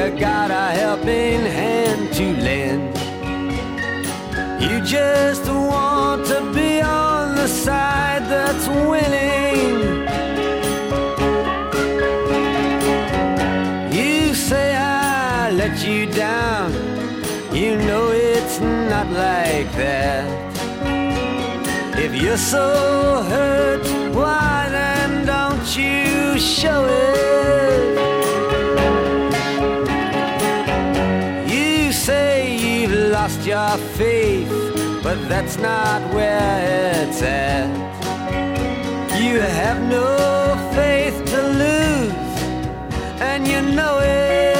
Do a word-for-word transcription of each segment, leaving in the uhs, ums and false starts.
never got a helping hand to lend. You just want to be on the side that's winning. You say I let you down, you know it's not like that. If you're so hurt, why then don't you show it? You say you've lost your faith, but that's not where it's at. You have no faith to lose, and you know it.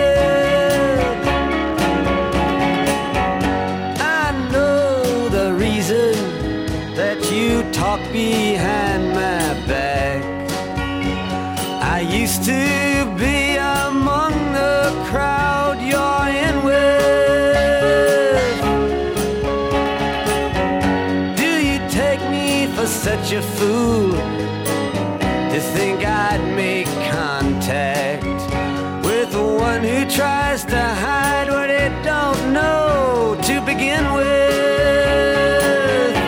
I know the reason that you talk behind my back. I used to be among the crowd you're in with. Do you take me for such a fool to think I'd make contact with the one who tries to hide what it don't know to begin with?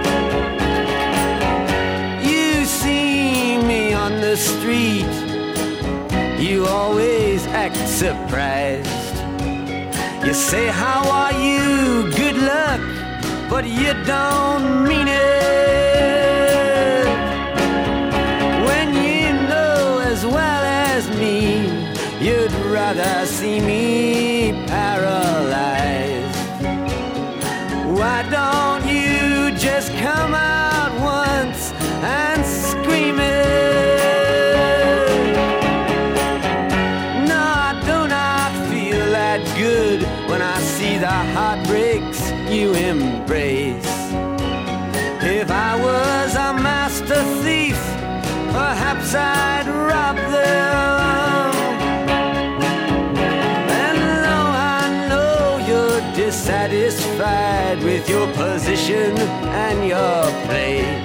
You see me on the street, you always act surprised. You say, how are you? Good luck, but you don't mean it. When you know as well as me, you'd rather see me paralyzed. Why don't you just come out once and scream it? No, I do not feel that good when I see the heartbreaks you embrace. If I was a master thief, perhaps I'd rob them. And though I know you're dissatisfied with your position and your place,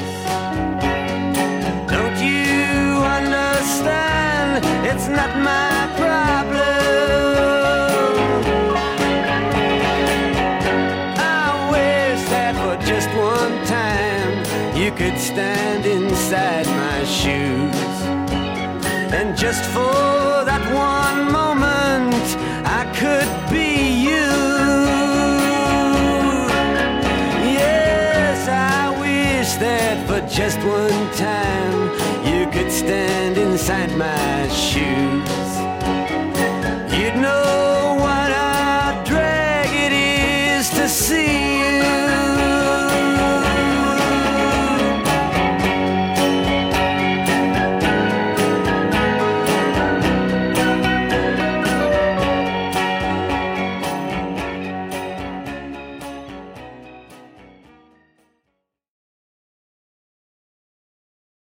don't you understand? It's not my problem. Just one time you could stand inside my shoes, and just for that one moment I could be you. Yes, I wish that for just one time you could stand inside my shoes.